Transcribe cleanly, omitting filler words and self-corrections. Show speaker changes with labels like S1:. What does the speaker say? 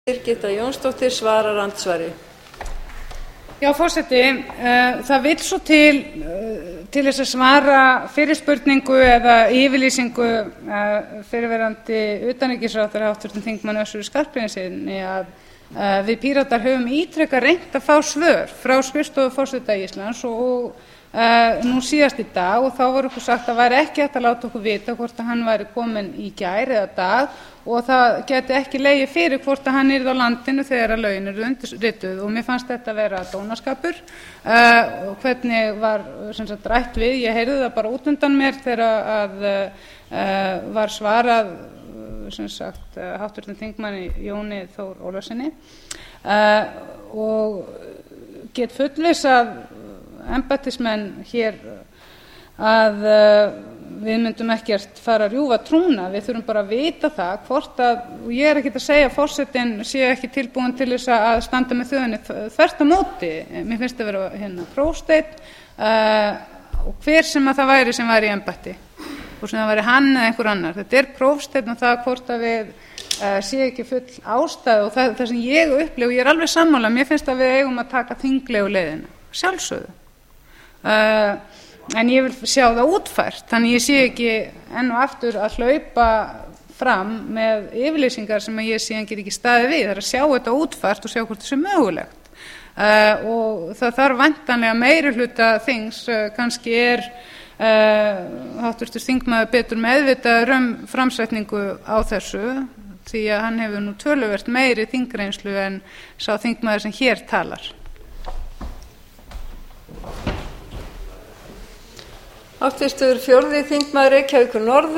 S1: Birgitta Jónsdóttir svarar andsvari.
S2: Já, forseti, það vill svo til þess að svara fyrirspurningu eða yfirlýsingu fyrrverandi utanríkisráðherra hv. þingmanni Össuri Skarphéðinssyni að við Píratar höfum ítrekað reynt að fá svör frá skrifstofu forseta Íslands og nú síðast í dag, og þá var okkur sagt að væri ekki hægt að láta okkur vita hvort að hann væri kominn í gær eða dag og það geti ekki legið fyrir hvort að hann yrði á landinu þegar að lögin eru undirrituð, og mér fannst þetta vera dónaskapur. Hvernig var sem sagt rætt við, ég heyrði það bara út undan mér þegar að var svarað sem sagt hv. þingmanni Jóni Þór Ólafssyni, og get fullvissað embættismenn hér að við myndum ekkert fara að rjúfa trúna. Við þurfum bara að vita það hvort að, og ég ekkert að segja að forsetinn sé ekki tilbúinn til þess að standa með þjóðinni, þvert á móti. Mér finnst það vera prófsteinn, og hver sem að það væri sem væri í embætti, og sem það væri hann eða einhver annar. Þetta prófsteinn og það hvort að við sé ekki full ástæðu, og það sem ég upplifi, og ég alveg sammála, mér finnst að við eigum að taka þinglegu leiðina, sjálfsögðu. En ég vil sjá það útfært, þannig ég sé ekki enn og aftur að hlaupa fram með yfirlýsingar sem ég síðan get ekki staðið við. Það er að sjá þetta útfært og sjá hvort þessu mögulegt, og það þarf væntanlega meirihluta þings. Kannski háttvirtur þingmaður betur meðvitaður framsetningu á þessu, því að hann hefur nú töluvert meiri þingreynslu en sá þingmaður sem hér talar.
S1: Háttvirtur 4. þingmaður Reykjavíkur norður.